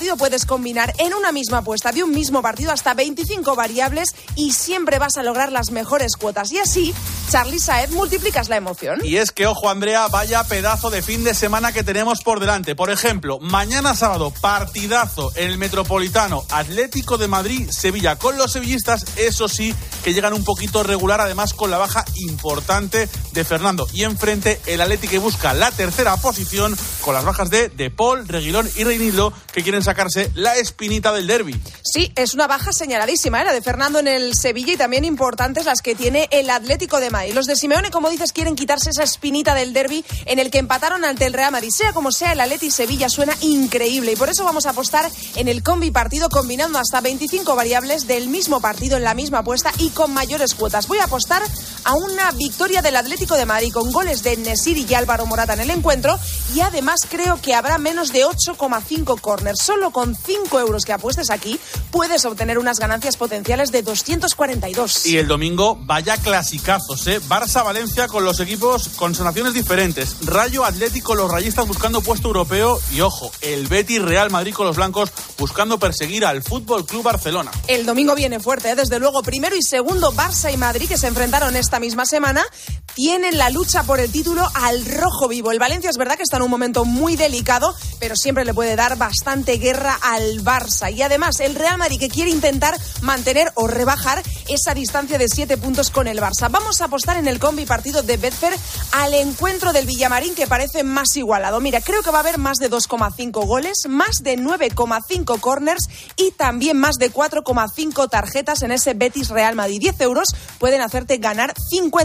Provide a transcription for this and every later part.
puedes combinar en una misma apuesta de un mismo partido hasta 25 variables y siempre vas a lograr las mejores cuotas. Y así, Charly Saez, multiplicas la emoción. Y es que, ojo, Andrea, vaya pedazo de fin de semana que tenemos por delante. Por ejemplo, mañana sábado, partidazo en el Metropolitano, Atlético de Madrid, Sevilla, con los sevillistas, eso sí, que llegan un poquito regular, además con la baja importante de Fernando. Y enfrente, el Atlético que busca la tercera posición con las bajas de Paul, Reguilón y Reinildo, que quieren sacarse la espinita del derbi. Sí, es una baja señaladísima, la de Fernando en el Sevilla, y también importantes las que tiene el Atlético de Madrid. Los de Simeone, como dices, quieren quitarse esa espinita del derbi en el que empataron ante el Real Madrid. Sea como sea, el Atleti Sevilla suena increíble y por eso vamos a apostar en el combi partido combinando hasta 25 variables del mismo partido en la misma apuesta y con mayores cuotas. Voy a apostar a una victoria del Atlético de Madrid con goles de Nesiri y Álvaro Morata en el encuentro, y además creo que habrá menos de 8,5 córners. Solo con 5 euros que apuestes aquí puedes obtener unas ganancias potenciales de 242. Y el domingo, vaya clasicazos, Barça-Valencia con los equipos con sonaciones diferentes. Rayo Atlético, los rayistas buscando puesto europeo, y ojo, el Betis Real Madrid con los blancos buscando perseguir al Fútbol Club Barcelona. El domingo viene fuerte, desde luego. Primero y segundo, Barça y Madrid, que se enfrentaron esta misma semana, tienen la lucha por el título al rojo vivo. El Valencia es verdad que está en un momento muy delicado, pero siempre le puede dar bastante guerra al Barça. Y además, el Real Madrid, que quiere intentar mantener o rebajar esa distancia de 7 puntos con el Barça. Vamos a apostar en el combi partido de Betfair al encuentro del Villamarín, que parece más igualado. Mira, creo que va a haber más de 2,5 goles, más de 9,5 corners y también más de 4,5 tarjetas en ese Betis Real Madrid. 10 euros pueden hacerte ganar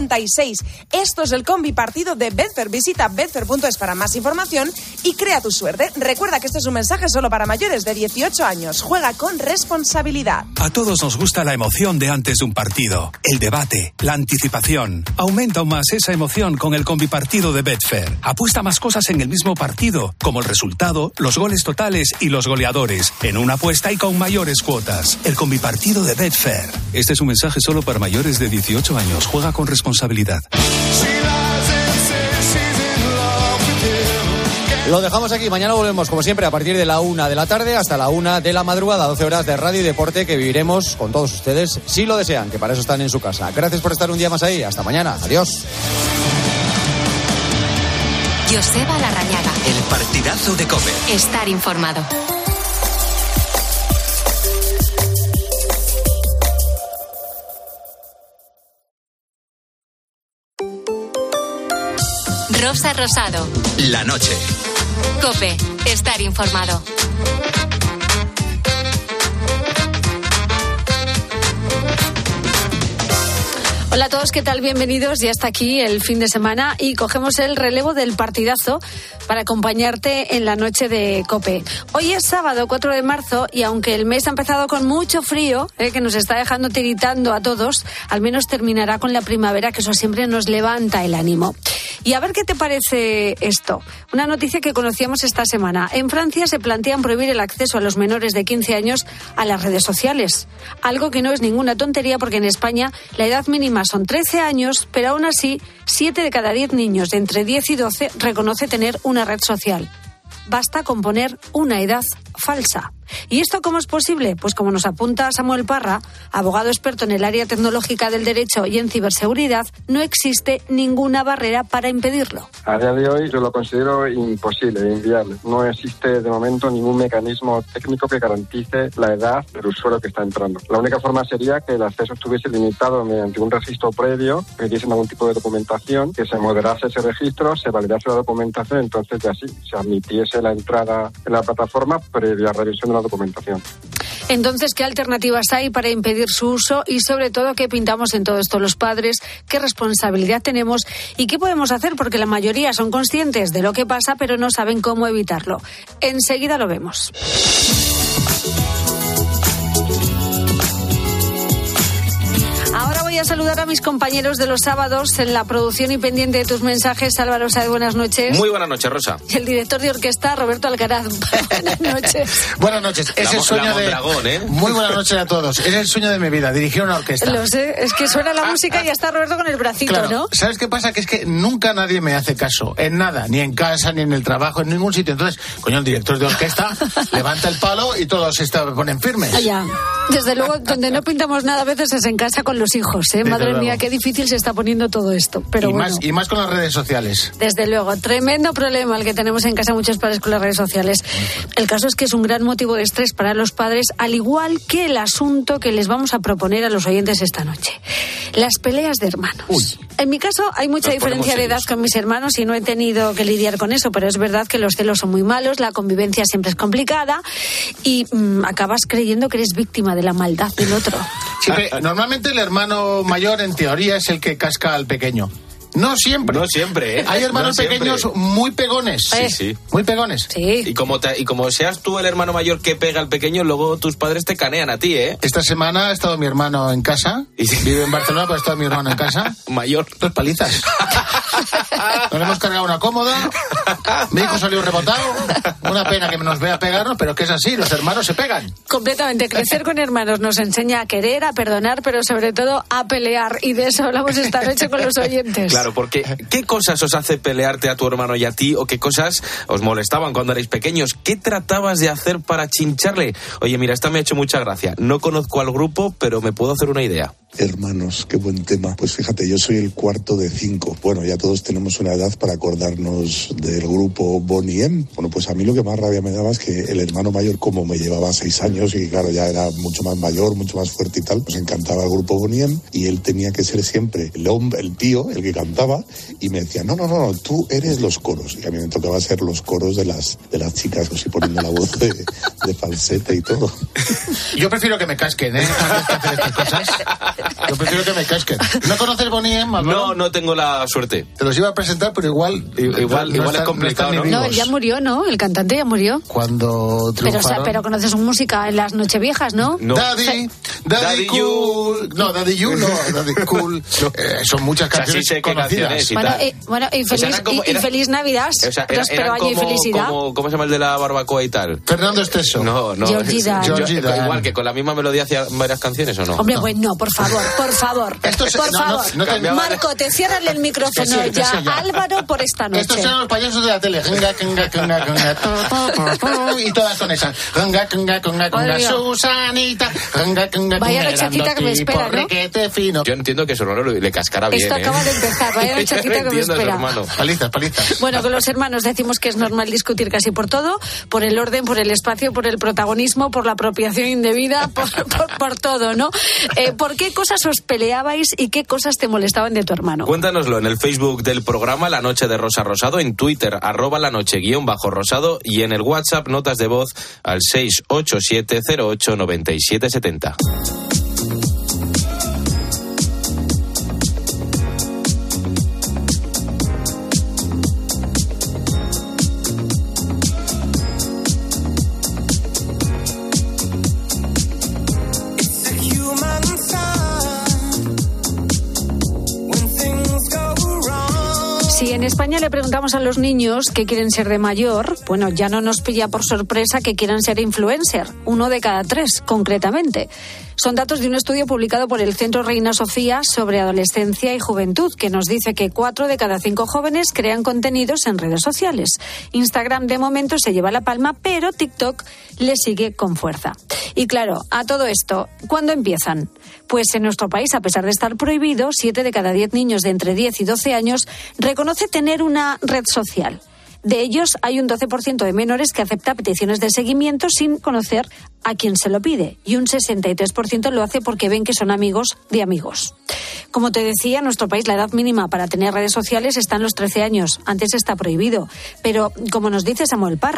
56. Esto es el combi partido de Betfair. Visita betfair.es para más información y crea tu suerte. Recuerda que este es un mensaje solo para mayores de 18 años. Juega con responsabilidad. A todos nos gusta la emoción de antes de un partido, el debate, la anticipación. Aumenta aún más esa emoción con el combi partido de Betfair. Apuesta más cosas en el mismo partido, como el resultado, los goles totales y los goleadores, en una apuesta y con mayores cuotas. El combi partido de Betfair. Este es un mensaje solo para mayores de 18 años. Juega con responsabilidad. Lo dejamos aquí, mañana volvemos como siempre a partir de la 1 de la tarde hasta la 1 de la madrugada, 12 horas de radio y deporte que viviremos con todos ustedes, si lo desean, que para eso están en su casa. Gracias por estar un día más ahí, hasta mañana, adiós. Joseba Larrañaga. El partidazo de COPE. Estar informado. Rosa Rosado. La noche. COPE. Estar informado. Hola a todos, ¿qué tal? Bienvenidos. Ya está aquí el fin de semana y cogemos el relevo del partidazo para acompañarte en la noche de COPE. Hoy es sábado 4 de marzo y aunque el mes ha empezado con mucho frío, que nos está dejando tiritando a todos, al menos terminará con la primavera, que eso siempre nos levanta el ánimo. Y a ver qué te parece esto. Una noticia que conocíamos esta semana. En Francia se plantean prohibir el acceso a los menores de 15 años a las redes sociales. Algo que no es ninguna tontería porque en España la edad mínima son 13 años, pero aún así 7 de cada 10 niños de entre 10 y 12 reconoce tener una red social. Basta con poner una edad falsa. ¿Y esto cómo es posible? Pues como nos apunta Samuel Parra, abogado experto en el área tecnológica del derecho y en ciberseguridad, no existe ninguna barrera para impedirlo. A día de hoy yo lo considero imposible, inviable. No existe de momento ningún mecanismo técnico que garantice la edad del usuario que está entrando. La única forma sería que el acceso estuviese limitado mediante un registro previo, que diesen algún tipo de documentación, que se moderase ese registro, se validase la documentación, entonces ya sí, se admitiese la entrada en la plataforma previa revisión de la documentación. Entonces, ¿qué alternativas hay para impedir su uso? Y sobre todo, ¿qué pintamos en todo esto los padres? ¿Qué responsabilidad tenemos? ¿Y qué podemos hacer? Porque la mayoría son conscientes de lo que pasa, pero no saben cómo evitarlo. Enseguida lo vemos. Ahora voy voy a saludar a mis compañeros de los sábados en la producción y pendiente de tus mensajes. Álvaro Sáez, buenas noches. Muy buenas noches, Rosa. Y el director de orquesta, Roberto Alcaraz. Buenas noches. Buenas noches. Es el sueño de... Muy buenas noches a todos. Es el sueño de mi vida, dirigir una orquesta. Lo sé, es que suena la música y ya está Roberto con el bracito, claro, ¿no? ¿Sabes qué pasa? Que es que nunca nadie me hace caso, en nada, ni en casa, ni en el trabajo, en ningún sitio. Entonces, coño, el director de orquesta levanta el palo y todos se ponen firmes. Ya. Desde luego, donde no pintamos nada a veces es en casa con los hijos, ¿eh? Madre mía, qué difícil se está poniendo todo esto. Pero y más con las redes sociales. Desde luego, tremendo problema el que tenemos en casa muchos padres con las redes sociales. El caso es que es un gran motivo de estrés para los padres, al igual que el asunto que les vamos a proponer a los oyentes esta noche. Las peleas de hermanos. Uy. En mi caso hay mucha diferencia de edad con mis hermanos y no he tenido que lidiar con eso, pero es verdad que los celos son muy malos, la convivencia siempre es complicada y acabas creyendo que eres víctima de la maldad del otro. Sí, normalmente el hermano mayor en teoría es el que casca al pequeño. No siempre. No siempre, ¿eh? Hay hermanos pequeños muy pegones. Sí. Muy pegones. Sí. Y como seas tú el hermano mayor que pega al pequeño, luego tus padres te canean a ti, ¿eh? Esta semana ha estado mi hermano en casa. Vive en Barcelona, pero ha estado mi hermano en casa. Mayor. 2 palizas. Nos hemos cargado una cómoda. Mi hijo salió rebotado. Una pena que nos vea pegarnos, pero que es así, los hermanos se pegan. Completamente. Crecer con hermanos nos enseña a querer, a perdonar, pero sobre todo a pelear. Y de eso hablamos esta noche con los oyentes. Claro, porque ¿qué cosas os hace pelearte a tu hermano y a ti? ¿O qué cosas os molestaban cuando erais pequeños? ¿Qué tratabas de hacer para chincharle? Oye, mira, esta me ha hecho mucha gracia. No conozco al grupo, pero me puedo hacer una idea. Hermanos, qué buen tema. Pues fíjate, yo soy el cuarto de 5. Bueno, ya todos tenemos una edad para acordarnos del grupo Bonnie M. Bueno, pues a mí lo que más rabia me daba es que el hermano mayor, como me llevaba 6 años y claro, ya era mucho más mayor, mucho más fuerte y tal, pues encantaba el grupo Bonnie M y él tenía que ser siempre el hombre, el tío, el que cantaba y me decía, no, tú eres los coros. Y a mí me tocaba ser los coros de las chicas, así poniendo la voz de falsete y todo. Yo prefiero que me casquen, ¿eh? Antes que hacer estas cosas. Yo prefiero que me casquen. ¿No conoces Bonnie M? No tengo la suerte. Te los iba a presentar, pero igual es complicado, ¿no? No, él ya murió, ¿no? El cantante ya murió. Cuando triunfaron. Pero conoces su música en las Nocheviejas, ¿no? No. Daddy Cool. No, Daddy You, no. Daddy Cool. No. Son muchas canciones conocidas. Y feliz Navidad. O sea, próspero año y felicidad. ¿Cómo se llama el de la barbacoa y tal? Fernando Esteso. No. Georgie Dan. Igual que con la misma melodía hacía varias canciones, ¿o no? Hombre, pues no, por favor. Por favor. Marco, te cierran el micrófono ya. Álvaro, por esta noche. Estos eran los payasos de la tele. Y todas con esas. Susanita. Vaya nochecita que me espera, ¿no? Yo entiendo que su hermano le cascara bien. Esto acaba de empezar. Vaya nochecita que me espera. Palizas. Bueno, con los hermanos decimos que es normal discutir casi por todo. Por el orden, por el espacio, por el protagonismo, por la apropiación indebida, por todo, ¿no? ¿Por qué cosas os peleabais y qué cosas te molestaban de tu hermano? Cuéntanoslo en el Facebook del programa La Noche de Rosa Rosado, en Twitter @lanoche_rosado y en el WhatsApp notas de voz al 687089770. Si en España le preguntamos a los niños qué quieren ser de mayor, bueno, ya no nos pilla por sorpresa que quieran ser influencer, 1 de cada 3, concretamente. Son datos de un estudio publicado por el Centro Reina Sofía sobre adolescencia y juventud, que nos dice que 4 de cada 5 jóvenes crean contenidos en redes sociales. Instagram de momento se lleva la palma, pero TikTok le sigue con fuerza. Y claro, a todo esto, ¿cuándo empiezan? Pues en nuestro país, a pesar de estar prohibido, 7 de cada 10 niños de entre 10 y 12 años reconoce tener una red social. De ellos, hay un 12% de menores que acepta peticiones de seguimiento sin conocer a quien se lo pide. Y un 63% lo hace porque ven que son amigos de amigos. Como te decía, en nuestro país la edad mínima para tener redes sociales está en los 13 años. Antes está prohibido. Pero, como nos dice Samuel Parra,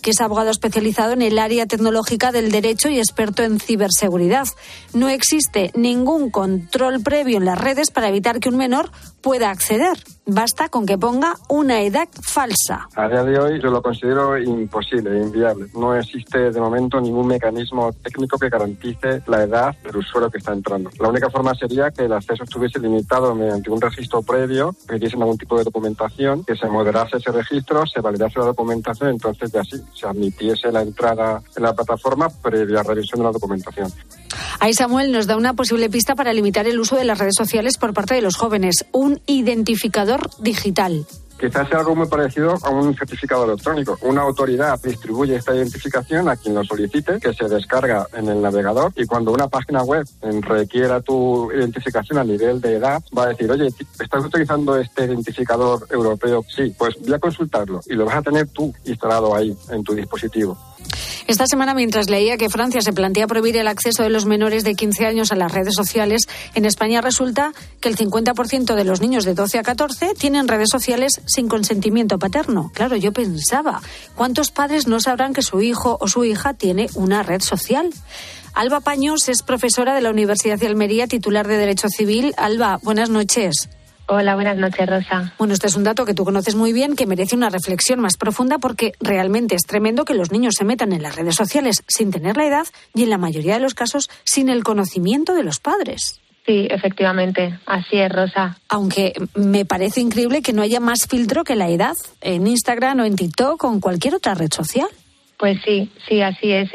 que es abogado especializado en el área tecnológica del derecho y experto en ciberseguridad. No existe ningún control previo en las redes para evitar que un menor pueda acceder. Basta con que ponga una edad falsa. A día de hoy yo lo considero imposible, inviable. No existe de momento ningún mecanismo técnico que garantice la edad del usuario que está entrando. La única forma sería que el acceso estuviese limitado mediante un registro previo, que diesen algún tipo de documentación, que se moderase ese registro, se validase la documentación, entonces ya sí, se admitiese la entrada en la plataforma previa revisión de la documentación. Ahí Samuel nos da una posible pista para limitar el uso de las redes sociales por parte de los jóvenes, un identificador digital. Quizás sea algo muy parecido a un certificado electrónico. Una autoridad distribuye esta identificación a quien lo solicite, que se descarga en el navegador, y cuando una página web requiera tu identificación a nivel de edad, va a decir, oye, ¿estás utilizando este identificador europeo? Sí, pues voy a consultarlo y lo vas a tener tú instalado ahí en tu dispositivo. Esta semana, mientras leía que Francia se plantea prohibir el acceso de los menores de 15 años a las redes sociales, en España resulta que el 50% de los niños de 12 a 14 tienen redes sociales sin consentimiento paterno. Claro, yo pensaba, ¿cuántos padres no sabrán que su hijo o su hija tiene una red social? Alba Paños es profesora de la Universidad de Almería, titular de Derecho Civil. Alba, buenas noches. Hola, buenas noches, Rosa. Bueno, este es un dato que tú conoces muy bien, que merece una reflexión más profunda, porque realmente es tremendo que los niños se metan en las redes sociales sin tener la edad y, en la mayoría de los casos, sin el conocimiento de los padres. Sí, efectivamente, así es, Rosa. Aunque me parece increíble que no haya más filtro que la edad en Instagram o en TikTok o en cualquier otra red social. Pues sí, así es.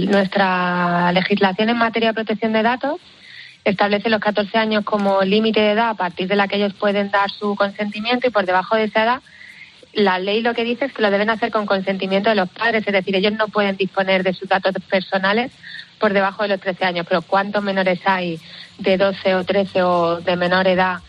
Nuestra legislación en materia de protección de datos establece los 14 años como límite de edad a partir de la que ellos pueden dar su consentimiento, y por debajo de esa edad la ley lo que dice es que lo deben hacer con consentimiento de los padres, es decir, ellos no pueden disponer de sus datos personales por debajo de los 13 años. Pero ¿cuántos menores hay de 12 o 13 o de menor edad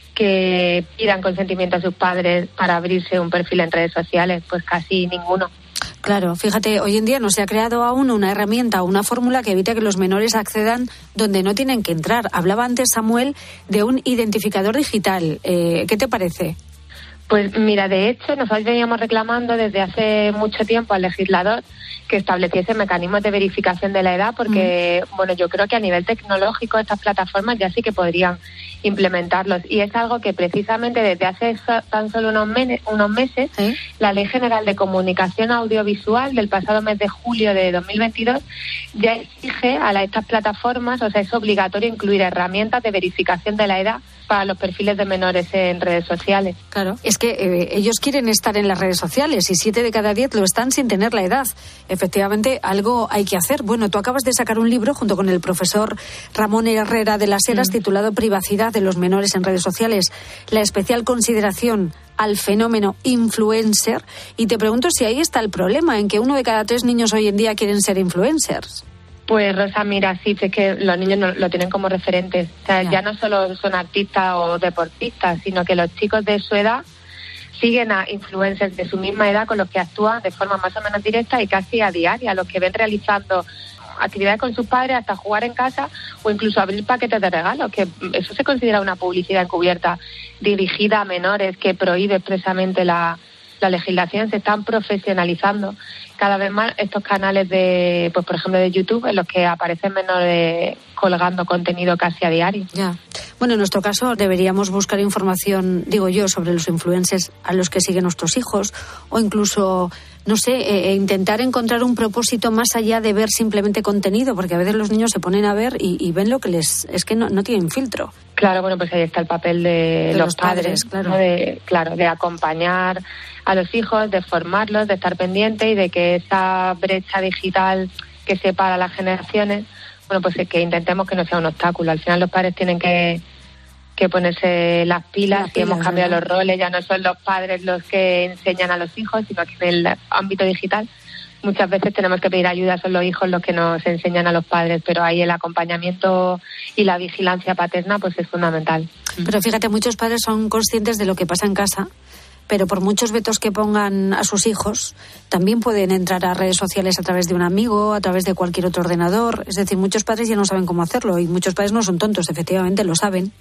que pidan consentimiento a sus padres para abrirse un perfil en redes sociales? Pues casi ninguno. Claro, fíjate, hoy en día no se ha creado aún una herramienta o una fórmula que evite que los menores accedan donde no tienen que entrar. Hablaba antes, Samuel, de un identificador digital. ¿Qué te parece? Pues mira, de hecho, nosotros veníamos reclamando desde hace mucho tiempo al legislador que estableciese mecanismos de verificación de la edad, porque, bueno, yo creo que a nivel tecnológico estas plataformas ya sí que podrían implementarlos, y es algo que precisamente desde hace tan solo unos meses la Ley General de Comunicación Audiovisual del pasado mes de julio de 2022 ya exige a estas plataformas, o sea, es obligatorio incluir herramientas de verificación de la edad para los perfiles de menores en redes sociales. Claro, es que ellos quieren estar en las redes sociales y 7 de cada 10 lo están sin tener la edad. Efectivamente, algo hay que hacer. Bueno, tú acabas de sacar un libro junto con el profesor Ramón Herrera de las Heras titulado Privacidad de los menores en redes sociales, la especial consideración al fenómeno influencer, y te pregunto si ahí está el problema, en que 1 de cada 3 niños hoy en día quieren ser influencers. Pues Rosa, mira, sí, es que los niños no, lo tienen como referentes. O sea, ya no solo son artistas o deportistas, sino que los chicos de su edad siguen a influencers de su misma edad con los que actúan de forma más o menos directa y casi a diaria, los que ven realizando actividades con sus padres, hasta jugar en casa o incluso abrir paquetes de regalos, que eso se considera una publicidad encubierta dirigida a menores que prohíbe expresamente la legislación. Se están profesionalizando cada vez más estos canales de, pues por ejemplo, de YouTube, en los que aparecen menores colgando contenido casi a diario. Ya. Bueno, en nuestro caso deberíamos buscar información, digo yo, sobre los influencers a los que siguen nuestros hijos, o incluso, no sé, intentar encontrar un propósito más allá de ver simplemente contenido, porque a veces los niños se ponen a ver y ven lo que es que no tienen filtro. Claro, bueno, pues ahí está el papel de los padres, claro. ¿no? De acompañar a los hijos, de formarlos, de estar pendiente, y de que esa brecha digital que separa las generaciones, bueno, pues que intentemos que no sea un obstáculo. Al final los padres tienen que ponerse las pilas, y hemos cambiado los roles, ya no son los padres los que enseñan a los hijos, sino que en el ámbito digital muchas veces tenemos que pedir ayuda, son los hijos los que nos enseñan a los padres, pero ahí el acompañamiento y la vigilancia paterna pues es fundamental. Pero fíjate, muchos padres son conscientes de lo que pasa en casa, pero por muchos vetos que pongan a sus hijos, también pueden entrar a redes sociales a través de un amigo, a través de cualquier otro ordenador. Es decir, muchos padres ya no saben cómo hacerlo, y muchos padres no son tontos, efectivamente, lo saben.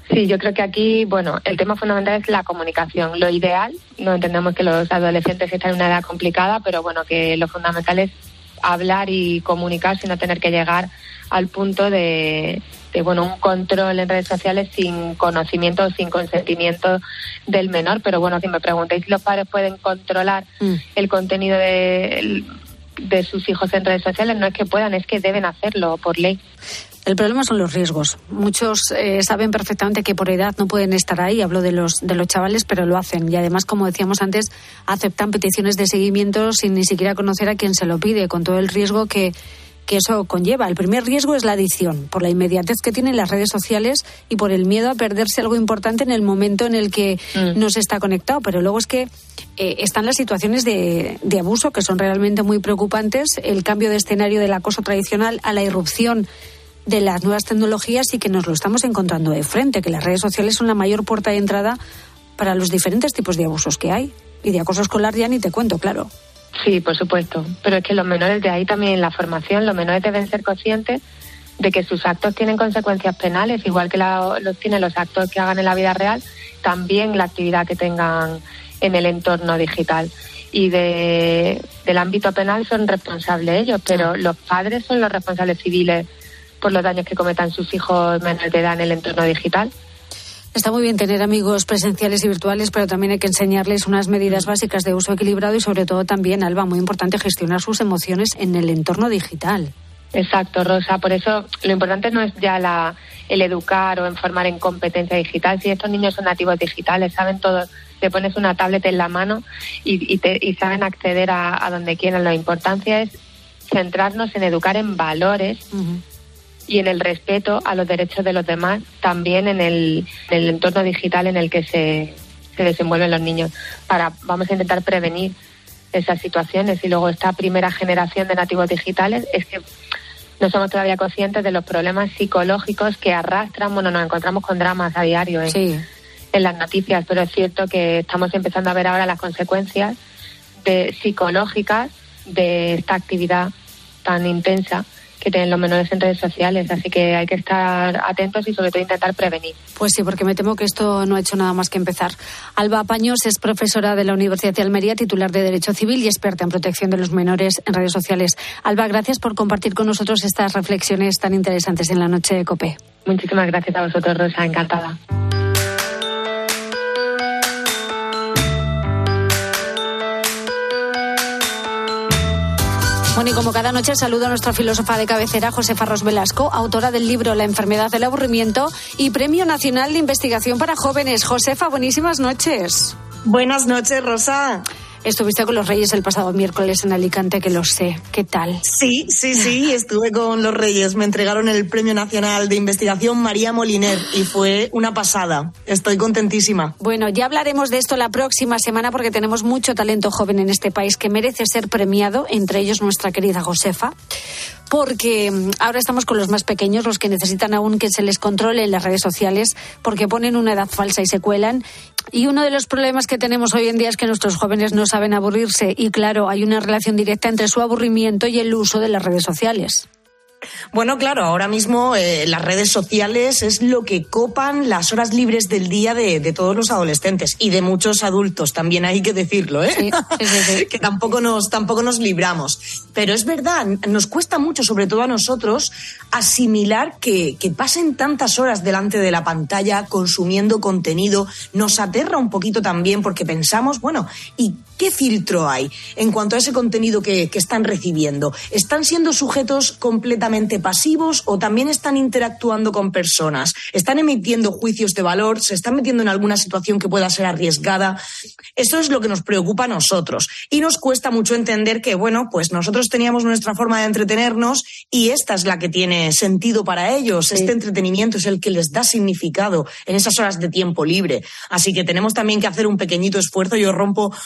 Sí, yo creo que aquí, el tema fundamental es la comunicación. Lo ideal, no entendemos que los adolescentes están en una edad complicada, pero que lo fundamental es hablar y comunicar sin no tener que llegar al punto de un control en redes sociales sin conocimiento o sin consentimiento del menor. Pero si me preguntáis si los padres pueden controlar el contenido de sus hijos en redes sociales, no es que puedan, es que deben hacerlo por ley. El problema son los riesgos. Muchos saben perfectamente que por edad no pueden estar ahí, hablo de los chavales, pero lo hacen. Y además, como decíamos antes, aceptan peticiones de seguimiento sin ni siquiera conocer a quien se lo pide, con todo el riesgo que eso conlleva. El primer riesgo es la adicción, por la inmediatez que tienen las redes sociales y por el miedo a perderse algo importante en el momento en el que no se está conectado. Pero luego es que están las situaciones de abuso, que son realmente muy preocupantes, el cambio de escenario del acoso tradicional a la irrupción de las nuevas tecnologías, y que nos lo estamos encontrando de frente, que las redes sociales son la mayor puerta de entrada para los diferentes tipos de abusos que hay. Y de acoso escolar ya ni te cuento, claro. Sí, por supuesto. Pero es que los menores, de ahí también en la formación, los menores deben ser conscientes de que sus actos tienen consecuencias penales, igual que los tienen los actos que hagan en la vida real, también la actividad que tengan en el entorno digital. Y del ámbito penal son responsables ellos, pero los padres son los responsables civiles por los daños que cometan sus hijos menores de edad en el entorno digital. Está muy bien tener amigos presenciales y virtuales, pero también hay que enseñarles unas medidas básicas de uso equilibrado y, sobre todo, también, Alba, muy importante, gestionar sus emociones en el entorno digital. Exacto, Rosa. Por eso lo importante no es ya el educar o en formar en competencia digital. Si estos niños son nativos digitales, saben todo, te pones una tablet en la mano y saben acceder a donde quieran. La importancia es centrarnos en educar en valores y en el respeto a los derechos de los demás, también en el entorno digital en el que se desenvuelven los niños. Vamos a intentar prevenir esas situaciones. Y luego esta primera generación de nativos digitales es que no somos todavía conscientes de los problemas psicológicos que arrastran. Nos encontramos con dramas a diario en las noticias, pero es cierto que estamos empezando a ver ahora las consecuencias psicológicas de esta actividad tan intensa que tienen los menores en redes sociales, así que hay que estar atentos y sobre todo intentar prevenir. Pues sí, porque me temo que esto no ha hecho nada más que empezar. Alba Paños es profesora de la Universidad de Almería, titular de Derecho Civil y experta en protección de los menores en redes sociales. Alba, gracias por compartir con nosotros estas reflexiones tan interesantes en la noche de COPE. Muchísimas gracias a vosotros, Rosa, encantada. Bueno, y como cada noche saludo a nuestra filósofa de cabecera, Josefa Ros Velasco, autora del libro La enfermedad del aburrimiento y Premio Nacional de Investigación para Jóvenes. Josefa, buenísimas noches. Buenas noches, Rosa. Estuviste con los Reyes el pasado miércoles en Alicante, que lo sé. ¿Qué tal? Sí, estuve con los Reyes. Me entregaron el Premio Nacional de Investigación María Moliner y fue una pasada. Estoy contentísima. Bueno, ya hablaremos de esto la próxima semana porque tenemos mucho talento joven en este país que merece ser premiado, entre ellos nuestra querida Josefa. Porque ahora estamos con los más pequeños, los que necesitan aún que se les controle en las redes sociales, porque ponen una edad falsa y se cuelan. Y uno de los problemas que tenemos hoy en día es que nuestros jóvenes no saben aburrirse. Y claro, hay una relación directa entre su aburrimiento y el uso de las redes sociales. Bueno, claro, ahora mismo las redes sociales es lo que copan las horas libres del día de todos los adolescentes y de muchos adultos, también hay que decirlo, ¿eh? Sí. Que tampoco nos libramos. Pero es verdad, nos cuesta mucho, sobre todo a nosotros, asimilar que pasen tantas horas delante de la pantalla consumiendo contenido. Nos aterra un poquito también porque pensamos, bueno, ¿y qué filtro hay en cuanto a ese contenido que están recibiendo? ¿Están siendo sujetos completamente pasivos o también están interactuando con personas? ¿Están emitiendo juicios de valor? ¿Se están metiendo en alguna situación que pueda ser arriesgada? Eso es lo que nos preocupa a nosotros. Y nos cuesta mucho entender que, bueno, pues nosotros teníamos nuestra forma de entretenernos y esta es la que tiene sentido para ellos. Sí. Este entretenimiento es el que les da significado en esas horas de tiempo libre. Así que tenemos también que hacer un pequeñito esfuerzo. Yo rompo una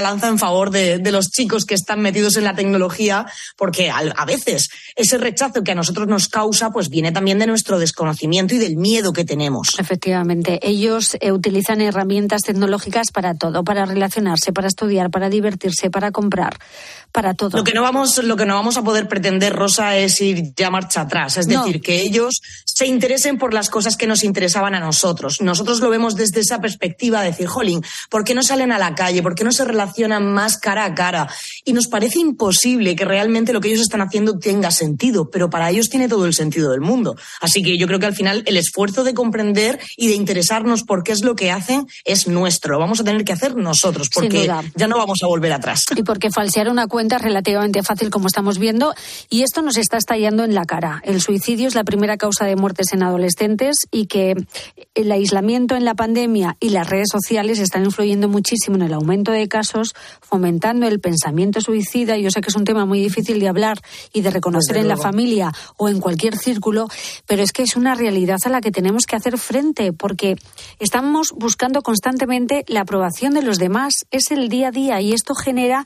lanza en favor de los chicos que están metidos en la tecnología, porque a veces ese rechazo que a nosotros nos causa pues viene también de nuestro desconocimiento y del miedo que tenemos. Efectivamente, ellos utilizan herramientas tecnológicas para todo, para relacionarse, para estudiar, para divertirse, para comprar, para todo. Lo que no vamos a poder pretender, Rosa, es ir ya marcha atrás. Es decir, que ellos se interesen por las cosas que nos interesaban a nosotros. Nosotros lo vemos desde esa perspectiva de decir, jolín, ¿por qué no salen a la calle? ¿Por qué no se relacionan más cara a cara? Y nos parece imposible que realmente lo que ellos están haciendo tenga sentido, pero para ellos tiene todo el sentido del mundo. Así que yo creo que al final el esfuerzo de comprender y de interesarnos por qué es lo que hacen es nuestro. Lo vamos a tener que hacer nosotros, porque ya no vamos a volver atrás. Y porque falsear una cuenta es relativamente fácil, como estamos viendo, y esto nos está estallando en la cara. El suicidio es la primera causa de muertes en adolescentes y que el aislamiento en la pandemia y las redes sociales están influyendo muchísimo en el aumento de casos, fomentando el pensamiento suicida. Yo sé que es un tema muy difícil de hablar y de reconocer en la familia o en cualquier círculo, pero es que es una realidad a la que tenemos que hacer frente, porque estamos buscando constantemente la aprobación de los demás. Es el día a día y esto genera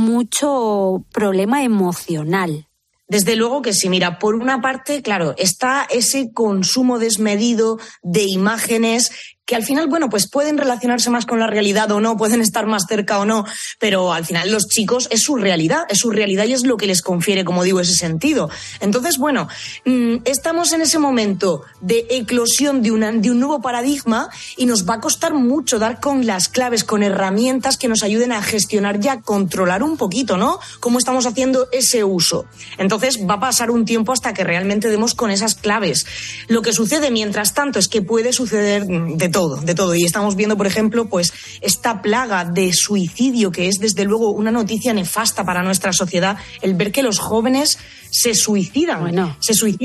mucho problema emocional. Desde luego que sí. Mira, por una parte, claro, está ese consumo desmedido de imágenes que al final, bueno, pues pueden relacionarse más con la realidad o no, pueden estar más cerca o no, pero al final los chicos es su realidad y es lo que les confiere, como digo, ese sentido. Entonces, bueno, estamos en ese momento de eclosión de un nuevo paradigma y nos va a costar mucho dar con las claves, con herramientas que nos ayuden a gestionar y a controlar un poquito, ¿no?, cómo estamos haciendo ese uso. Entonces va a pasar un tiempo hasta que realmente demos con esas claves. Lo que sucede mientras tanto es que puede suceder de todo. Y estamos viendo, por ejemplo, pues esta plaga de suicidio, que es desde luego una noticia nefasta para nuestra sociedad, el ver que los jóvenes se suicidan.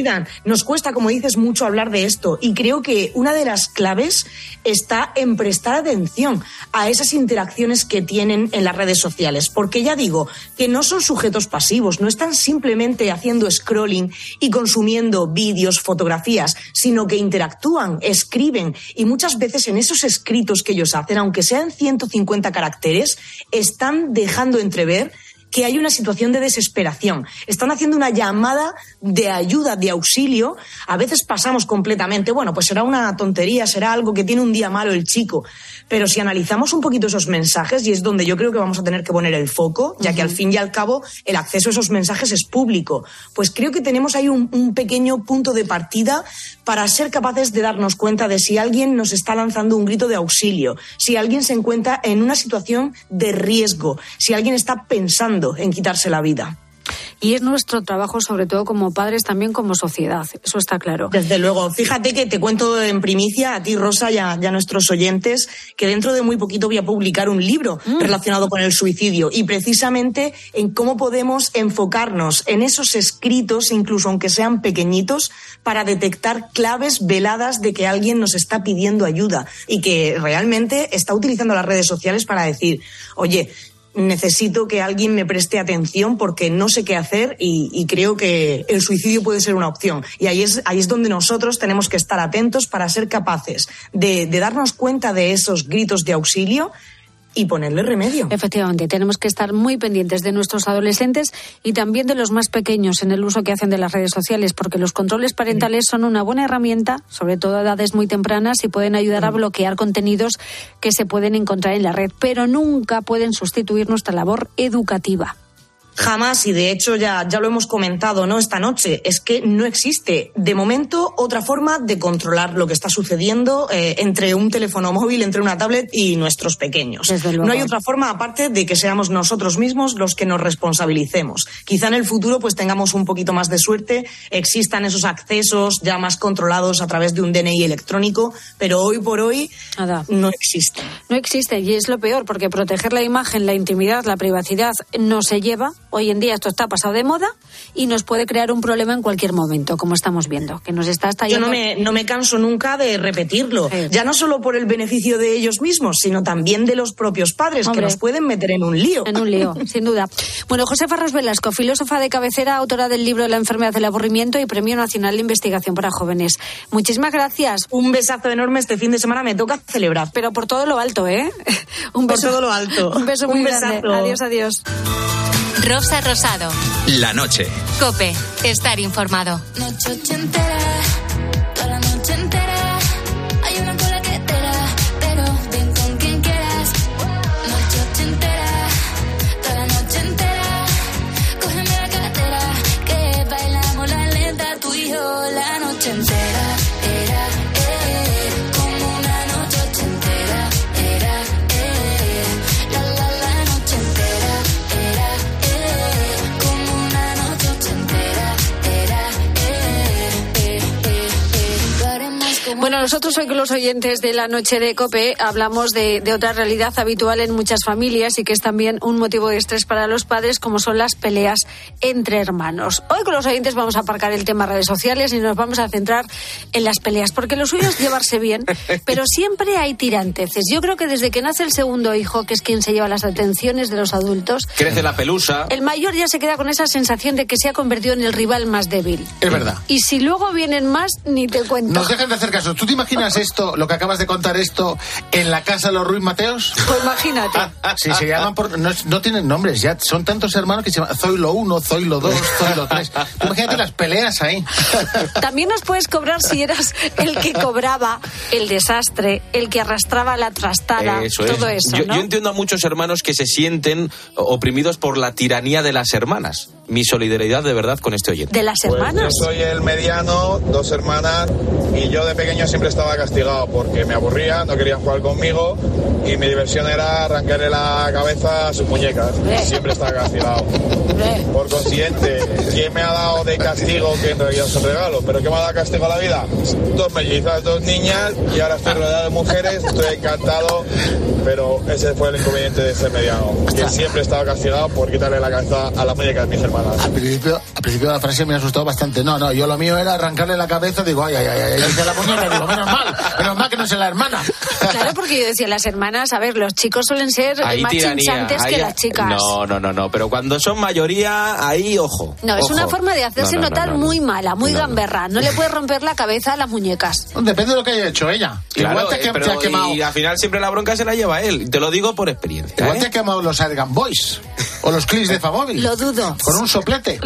Nos cuesta, como dices, mucho hablar de esto, y creo que una de las claves está en prestar atención a esas interacciones que tienen en las redes sociales, porque ya digo que no son sujetos pasivos, no están simplemente haciendo scrolling y consumiendo vídeos, fotografías, sino que interactúan, escriben, y muchas veces en esos escritos que ellos hacen, aunque sean 150 caracteres, están dejando entrever que hay una situación de desesperación. Están haciendo una llamada de ayuda, de auxilio. A veces pasamos completamente, bueno, pues será una tontería, será algo que tiene un día malo el chico. Pero si analizamos un poquito esos mensajes, y es donde yo creo que vamos a tener que poner el foco, ya que al fin y al cabo el acceso a esos mensajes es público, pues creo que tenemos ahí un pequeño punto de partida para ser capaces de darnos cuenta de si alguien nos está lanzando un grito de auxilio, si alguien se encuentra en una situación de riesgo, si alguien está pensando en quitarse la vida. Y es nuestro trabajo, sobre todo como padres, también como sociedad, eso está claro. Desde luego. Fíjate que te cuento en primicia a ti, Rosa, y a nuestros oyentes, que dentro de muy poquito voy a publicar un libro relacionado con el suicidio, y precisamente en cómo podemos enfocarnos en esos escritos, incluso aunque sean pequeñitos, para detectar claves veladas de que alguien nos está pidiendo ayuda y que realmente está utilizando las redes sociales para decir, oye, necesito que alguien me preste atención porque no sé qué hacer, y creo que el suicidio puede ser una opción. Y ahí es donde nosotros tenemos que estar atentos para ser capaces de darnos cuenta de esos gritos de auxilio y ponerle remedio. Efectivamente, tenemos que estar muy pendientes de nuestros adolescentes y también de los más pequeños en el uso que hacen de las redes sociales, porque los controles parentales son una buena herramienta, sobre todo a edades muy tempranas, y pueden ayudar a bloquear contenidos que se pueden encontrar en la red, pero nunca pueden sustituir nuestra labor educativa. Jamás, y de hecho ya lo hemos comentado, ¿no?, esta noche, es que no existe de momento otra forma de controlar lo que está sucediendo entre un teléfono móvil, entre una tablet y nuestros pequeños. No hay otra forma aparte de que seamos nosotros mismos los que nos responsabilicemos. Quizá en el futuro pues tengamos un poquito más de suerte, existan esos accesos ya más controlados a través de un DNI electrónico, pero hoy por hoy no existe. No existe, y es lo peor, porque proteger la imagen, la intimidad, la privacidad no se lleva, hoy en día esto está pasado de moda y nos puede crear un problema en cualquier momento, como estamos viendo, que nos está estallando. Yo no me canso nunca de repetirlo, ya no solo por el beneficio de ellos mismos, sino también de los propios padres, que nos pueden meter en un lío. En un lío, sin duda. Bueno, Josefa Ros Velasco, filósofa de cabecera, autora del libro La enfermedad del aburrimiento y Premio Nacional de Investigación para Jóvenes. Muchísimas gracias. Un besazo enorme, este fin de semana me toca celebrar. Pero por todo lo alto, ¿eh? Un beso. Por todo lo alto. Un beso muy grande. Adiós, adiós. Rosa Rosado. La noche. COPE. Estar informado. Noche ochentera, toda la noche entera. Hay una cola que te da, pero ven con quien quieras. Noche ochentera, toda la noche entera. Cógeme la cartera, que bailamos la lenta, tú y yo la noche entera. Era, como una noche ochentera. Era, la noche entera. Era, como una noche ochentera. Era, Bueno, nosotros hoy con los oyentes de la noche de COPE hablamos de otra realidad habitual en muchas familias y que es también un motivo de estrés para los padres, como son las peleas entre hermanos. Hoy con los oyentes vamos a aparcar el tema redes sociales y nos vamos a centrar en las peleas, porque lo suyo es llevarse bien, pero siempre hay tiranteces. Yo creo que desde que nace el segundo hijo, que es quien se lleva las atenciones de los adultos, crece la pelusa, el mayor ya se queda con esa sensación de que se ha convertido en el rival más débil. Es verdad. Y si luego vienen más, ni te cuento. Nos dejan de hacer caso. ¿Tú te imaginas esto, lo que acabas de contar esto, en la casa de los Ruiz Mateos? Pues imagínate. Sí, se llaman por... No tienen nombres, ya son tantos hermanos que se llaman Zoilo 1, Zoilo 2, Zoilo 3. Imagínate las peleas ahí. También nos puedes cobrar si eras el que cobraba el desastre, el que arrastraba la trastada, todo eso, ¿no? Yo entiendo a muchos hermanos que se sienten oprimidos por la tiranía de las hermanas. Mi solidaridad de verdad con este oyente. ¿De las hermanas? Yo soy el mediano, 2 hermanas, y yo de pequeño siempre estaba castigado porque me aburría, no querían jugar conmigo y mi diversión era arrancarle la cabeza a sus muñecas. Siempre estaba castigado. Por consiguiente, ¿quién me ha dado de castigo, que en realidad es un regalo? ¿Pero qué me ha dado castigo a la vida? 2 mellizas, 2 niñas, y ahora estoy rodeado de mujeres, estoy encantado, pero ese fue el inconveniente de ser mediano, que siempre estaba castigado por quitarle la cabeza a las muñecas de mis hermanas. Al principio de la frase me asustó bastante. No, yo lo mío era arrancarle la cabeza, digo, ay, dice la muñeca, digo, menos mal que no es la hermana. Claro, porque yo decía, las hermanas, a ver, los chicos suelen ser más chinchantes que las chicas. No, pero cuando son mayoría, ahí, ojo. No, es una forma de hacerse notar muy mala, muy gamberra. No le puedes romper la cabeza a las muñecas. Depende de lo que haya hecho ella. Claro, igual te ha quemado. Y al final siempre la bronca se la lleva él. Te lo digo por experiencia. Igual te ha quemado los Argan Boys o los clics de Famóvil. Lo dudo. Con un soplete.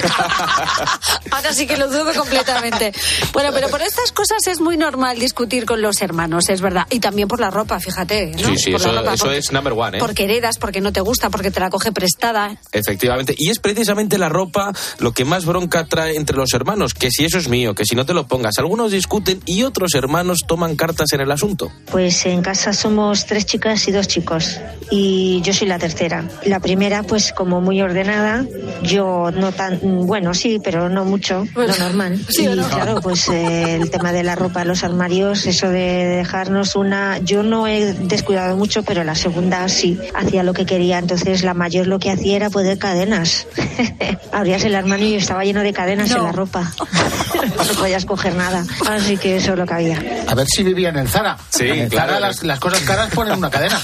Ahora sí que lo dudo completamente. Bueno, pero por estas cosas es muy normal discutir con los hermanos, es verdad. Y también por la ropa, fíjate, ¿no? Sí, eso es number one, ¿eh? Porque heredas, porque no te gusta, porque te la coge prestada. Efectivamente. Y es precisamente la ropa lo que más bronca trae entre los hermanos. Que si eso es mío, que si no te lo pongas. Algunos discuten y otros hermanos toman cartas en el asunto. Pues en casa somos 3 chicas y 2 chicos. Y yo soy la tercera. La primera, pues como muy ordenada. Yo no tan... Bueno, sí, pero no mucho. Lo normal. Sí, y claro, pues el tema de la ropa, los armarios, eso de dejarnos una... Yo no he descuidado mucho, pero la segunda sí. Hacía lo que quería. Entonces la mayor lo que hacía era poner cadenas. Abrías el armario y estaba lleno de cadenas en la ropa. No podías coger nada. Así que eso es lo que había. A ver si vivía en el Zara. Sí, en el claro. Zara las cosas caras ponen una cadena.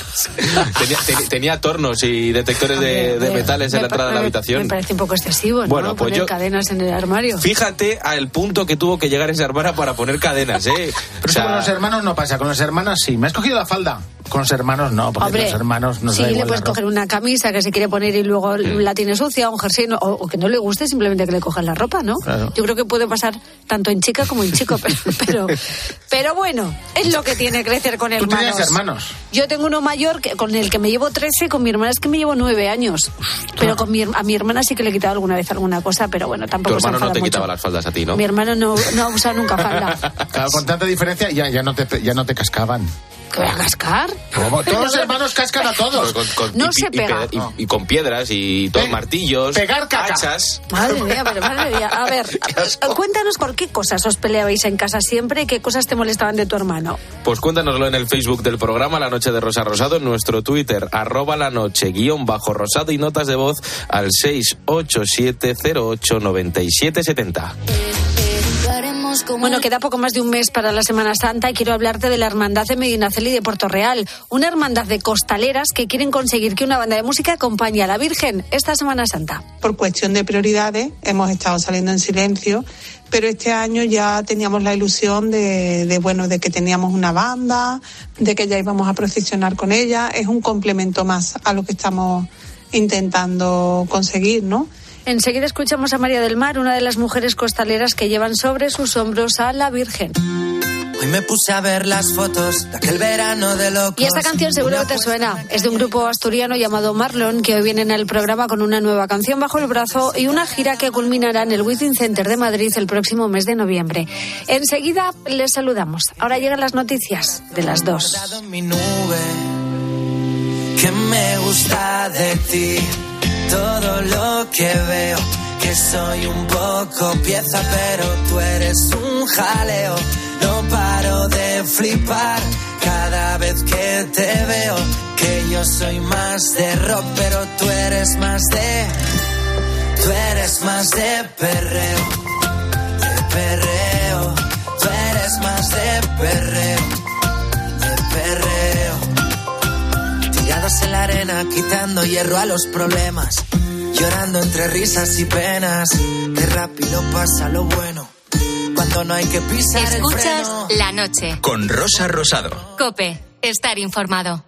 Tenía tornos y detectores de metales en la entrada de la habitación. Me parece un poco excesivo, ¿no? Bueno, pues poner cadenas en el armario. Fíjate al punto que tuvo que llegar esa hermana para poner cadenas, ¿eh? Pero con los hermanos no pasa, con las hermanas sí. Me has cogido la falda. Con los hermanos no, porque Hombre, los hermanos no sí, le puedes coger una camisa que se quiere poner y luego la tiene sucia, un jersey, o que no le guste, simplemente que le cojan la ropa, ¿no? Claro. Yo creo que puede pasar tanto en chica como en chico, pero bueno, es lo que tiene crecer con hermanos. ¿Tú tienes hermanos? Yo tengo uno mayor con el que me llevo 13, con mi hermana es que me llevo 9 años. Pero a mi hermana sí que le he quitado alguna vez alguna cosa, pero bueno, tampoco se enfada mucho. Tu hermano no te quitaba las faldas a ti, ¿no? Mi hermano no ha usado nunca falda. Claro, con tanta diferencia ya no te cascaban. ¿Que voy a cascar? Como todos los hermanos cascan a todos. No se pega. Y con piedras y todos martillos. Pegar caca. Hachas. Madre mía, pero madre mía. A ver, cuéntanos por qué cosas os peleabais en casa siempre y qué cosas te molestaban de tu hermano. Pues cuéntanoslo en el Facebook del programa La Noche de Rosa Rosado, en nuestro Twitter, @lanoche_rosado, y notas de voz al 687089770. Bueno, queda poco más de un mes para la Semana Santa y quiero hablarte de la Hermandad de Medinaceli de Puerto Real, una hermandad de costaleras que quieren conseguir que una banda de música acompañe a la Virgen esta Semana Santa. Por cuestión de prioridades hemos estado saliendo en silencio, pero este año ya teníamos la ilusión de que teníamos una banda, de que ya íbamos a procesionar con ella. Es un complemento más a lo que estamos intentando conseguir, ¿no? Enseguida escuchamos a María del Mar, una de las mujeres costaleras que llevan sobre sus hombros a la Virgen. Hoy me puse a ver las fotos de aquel verano de locos. Y esta canción seguro que te suena. Es de un grupo asturiano llamado Marlon, que hoy vienen al programa con una nueva canción bajo el brazo y una gira que culminará en el Within Center de Madrid el próximo mes de noviembre. Enseguida les saludamos. Ahora llegan las noticias de las 2. Mi nube, que me gusta de ti, todo lo que veo, que soy un poco pieza, pero tú eres un jaleo. No paro de flipar cada vez que te veo, que yo soy más de rock, pero tú eres más de perreo, tú eres más de perreo, tirados en la arena, quitando hierro a los problemas, llorando entre risas y penas, que rápido pasa lo bueno cuando no hay que pisar el freno. Escuchas La Noche Con Rosa Rosado. COPE. Estar informado.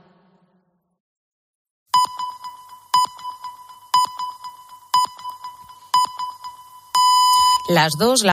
Las 2.